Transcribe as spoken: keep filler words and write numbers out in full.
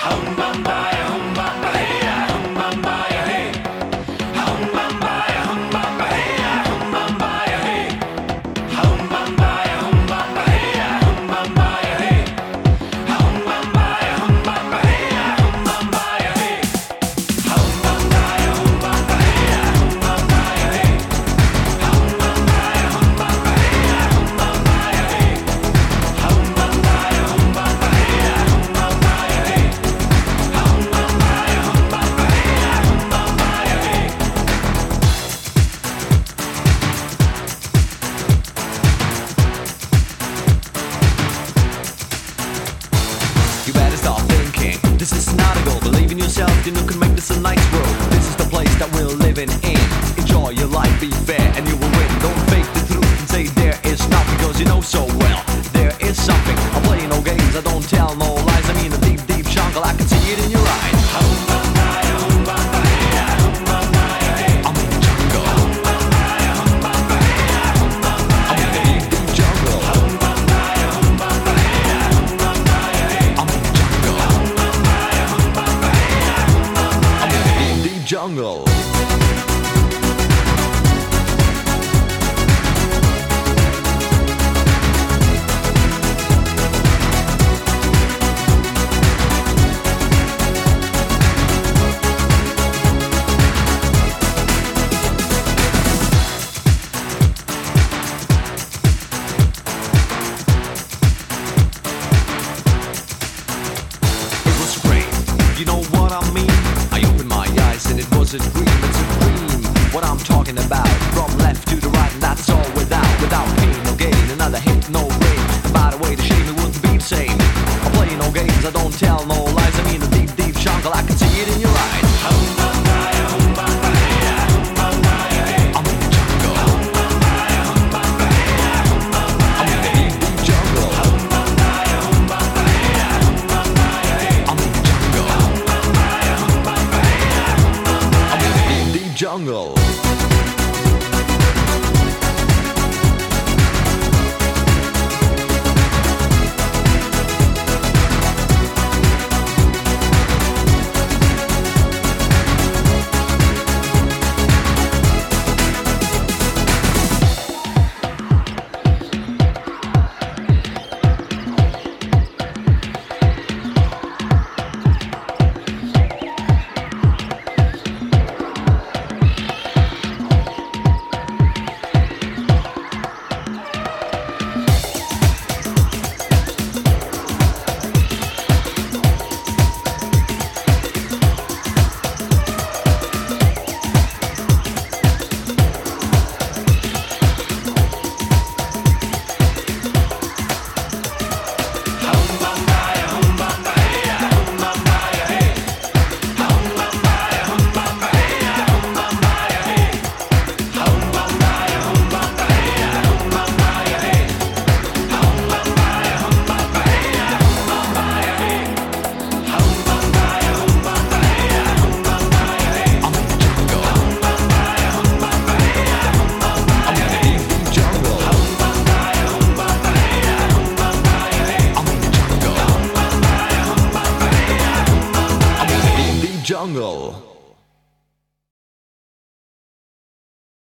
You better start thinking. This is not a goal. Believe in yourself, you know can make this a nice world. This is the place that we're living in. Enjoy your life, be fair, and you will win. Don't fake the truth and say there is nothing, because you know so well there is something. I'm playing no games, I don't tell no lies. I mean a deep, deep jungle, I can see it in your eyes. Jungle. It was great, you know what I mean? I opened my eyes and it was a dream, it's a dream. What I'm talking about, from left to the right, and that's all without, without pain, no gain, another hit, no rain. And by the way, the shame, it wouldn't be the same. I'm playing no games, I don't tell no lies. I mean a deep, deep jungle, I can see it in your eyes. I'm in the jungle. I'm in the deep, deep jungle. Jungle. Jungle.